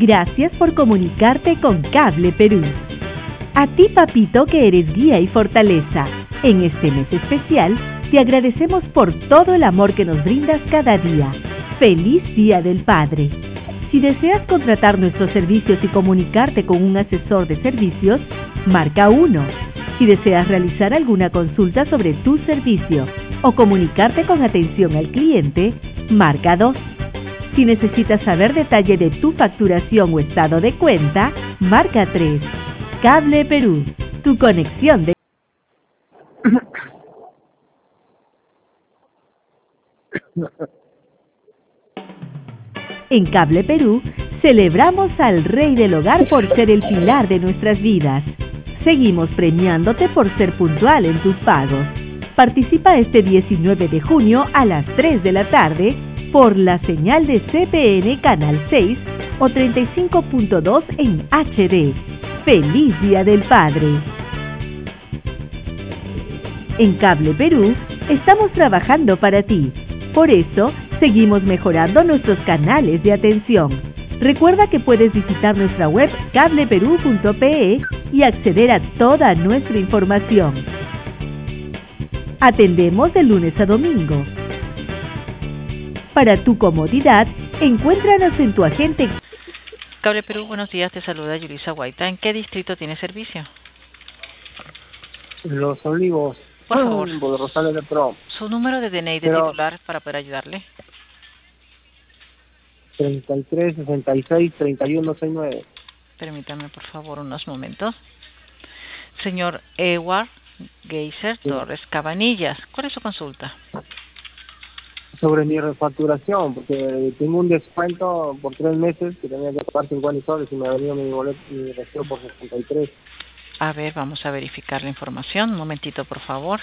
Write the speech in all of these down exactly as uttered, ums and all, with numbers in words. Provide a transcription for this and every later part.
Gracias por comunicarte con Cable Perú. A ti, papito, que eres guía y fortaleza, en este mes especial, te agradecemos por todo el amor que nos brindas cada día. ¡Feliz Día del Padre! Si deseas contratar nuestros servicios y comunicarte con un asesor de servicios, marca uno. Si deseas realizar alguna consulta sobre tu servicio o comunicarte con atención al cliente, marca dos. Si necesitas saber detalle de tu facturación o estado de cuenta, marca tres. Cable Perú, tu conexión de... En Cable Perú, celebramos al Rey del Hogar por ser el pilar de nuestras vidas. Seguimos premiándote por ser puntual en tus pagos. Participa este diecinueve de junio a las tres de la tarde por la señal de C P N Canal seis o treinta y cinco punto dos en H D. ¡Feliz Día del Padre! En Cable Perú, estamos trabajando para ti. Por eso, seguimos mejorando nuestros canales de atención. Recuerda que puedes visitar nuestra web cable perú punto pe y acceder a toda nuestra información. Atendemos de lunes a domingo. Para tu comodidad, encuéntranos en tu agente. Cable Perú, buenos días, te saluda Yulisa Guaita. ¿En qué distrito tiene servicio? Los Olivos. Por favor. Por Rosales de Pro. Su número de D N I de Pero... titular para poder ayudarle. treinta y tres, sesenta y seis, treinta y uno, sesenta y nueve. Permítame, por favor, unos momentos. Señor Ewar Geyser Sí. Torres Cabanillas, ¿cuál es su consulta? Sobre mi refacturación, porque tengo un descuento por tres meses que tenía que pagar cincuenta soles y me ha venido mi boleto, mi recibo por sesenta y tres. A ver, vamos a verificar la información. Un momentito, por favor.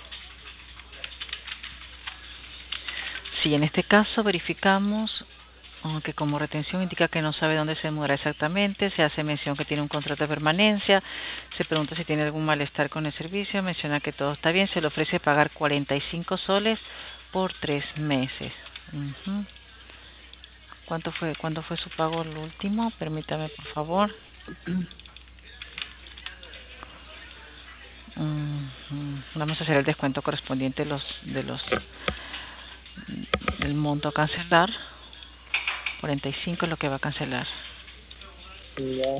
Sí, en este caso verificamos que como retención indica que no sabe dónde se mudará exactamente, se hace mención que tiene un contrato de permanencia, se pregunta si tiene algún malestar con el servicio, menciona que todo está bien, se le ofrece pagar cuarenta y cinco soles por tres meses. Uh-huh. ¿Cuánto fue, ¿Cuándo fue su pago el último? Permítame, por favor. Uh-huh. Vamos a hacer el descuento correspondiente de los, de los del monto a cancelar. cuarenta y cinco es lo que va a cancelar. Ya.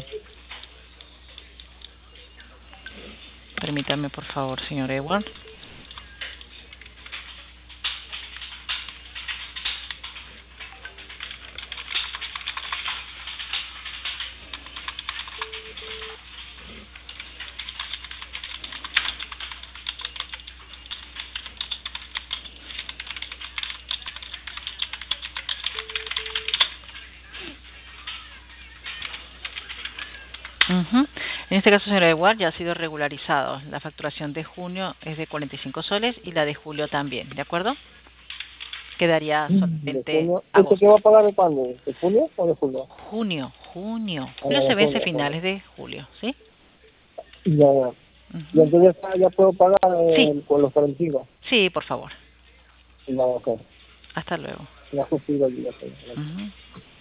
Permítame, por favor, señor Eward. Uh-huh. En este caso, señora Eward, ya ha sido regularizado. La facturación de junio es de cuarenta y cinco soles y la de julio también, ¿de acuerdo? Quedaría solamente agosto. ¿Esto qué va a pagar de cuándo? ¿De junio o de julio? Junio, junio. Ah, Julio de se vence junio, finales de julio, ¿sí? Ya, ya. Uh-huh. Y entonces ya, ya puedo pagar eh, Sí. con los cuarenta y cinco. Sí, por favor. Ya, ok. Hasta luego. Ya justo iba a ir, ok. Uh-huh.